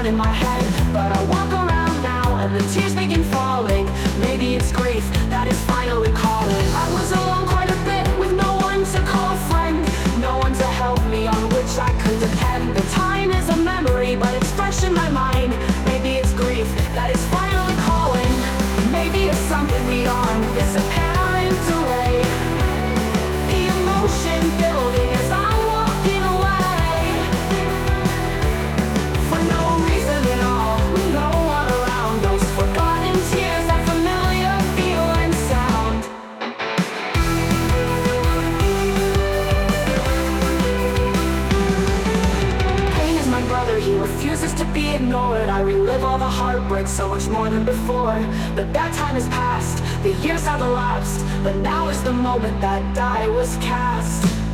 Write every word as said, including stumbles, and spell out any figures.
on in my head, but I walk around now and the tears begin falling. Maybe it's grief that is finally calling. I was alone quite a bit with no one to call a friend, no one to help me on which I could depend. The time is a memory, but it's fresh in my mind. Maybe it's grief that is finally calling. Maybe it's something beyond this apparent delay. The emotion building as I'm walking away, for no reason at all, with no one around. Those forgotten tears, that familiar feel and sound. Pain is my brother, he refuses to be ignored. I relive all the heartbreak so much more than before. The bad time has passed, the years have elapsed, but now is the moment that die was cast.